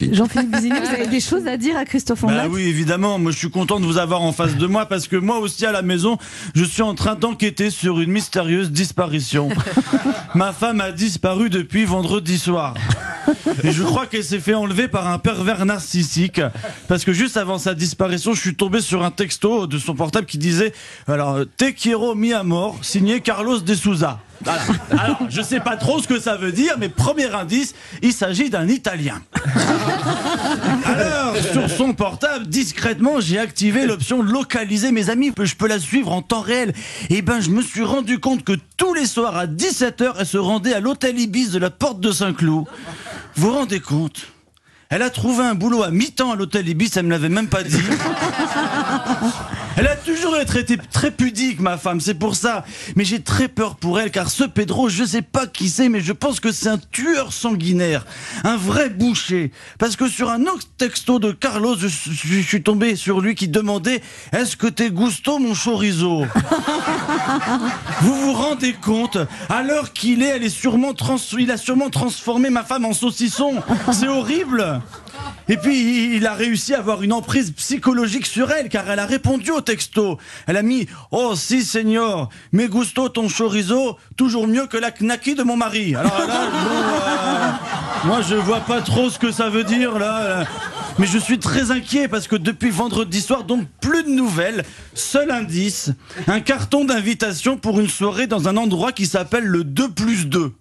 Jean-Philippe Vizini, vous avez des choses à dire à Christophe Ondelat? Oui, évidemment. Moi, je suis content de vous avoir en face de moi parce que moi aussi, à la maison, je suis en train d'enquêter sur une mystérieuse disparition. Ma femme a disparu depuis vendredi soir. Et je crois qu'elle s'est fait enlever par un pervers narcissique. Parce que juste avant sa disparition, je suis tombé sur un texto de son portable qui disait Te quiero mi amor, signé Carlos de Souza. Voilà. Alors, je sais pas trop ce que ça veut dire, mais premier indice, il s'agit d'un Italien. Alors, sur son portable, discrètement, j'ai activé l'option localiser mes amis. Je peux la suivre en temps réel. Et je me suis rendu compte que tous les soirs à 17h, elle se rendait à l'hôtel Ibis de la Porte de Saint-Cloud. Vous vous rendez compte ? Elle a trouvé un boulot à mi-temps à l'hôtel Ibis, elle me l'avait même pas dit. Elle a toujours été très pudique, ma femme, c'est pour ça. Mais j'ai très peur pour elle, car ce Pedro, je sais pas qui c'est, mais je pense que c'est un tueur sanguinaire. Un vrai boucher. Parce que sur un autre texto de Carlos, je suis tombé sur lui qui demandait « Est-ce que t'es gusto, mon chorizo ?» Vous vous rendez compte? À l'heure qu'il est, il a sûrement transformé ma femme en saucisson. C'est horrible. Et puis il a réussi à avoir une emprise psychologique sur elle, car elle a répondu au texto. Elle a mis « Oh si señor, me gusto ton chorizo, toujours mieux que la knaki de mon mari ». Alors là, moi je vois pas trop ce que ça veut dire là. Mais je suis très inquiet parce que depuis vendredi soir, donc plus de nouvelles. Seul indice, un carton d'invitation pour une soirée dans un endroit qui s'appelle le 2+2.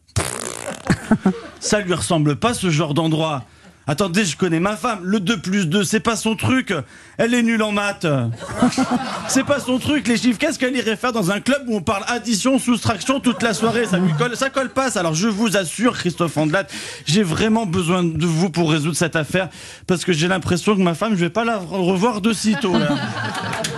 Ça lui ressemble pas, ce genre d'endroit. Attendez, je connais ma femme. Le 2+2, c'est pas son truc. Elle est nulle en maths. C'est pas son truc, les chiffres. Qu'est-ce qu'elle irait faire dans un club où on parle addition, soustraction toute la soirée? Ça colle pas. Alors je vous assure, Christophe Ondelat, j'ai vraiment besoin de vous pour résoudre cette affaire. Parce que j'ai l'impression que ma femme, je vais pas la revoir de sitôt, là.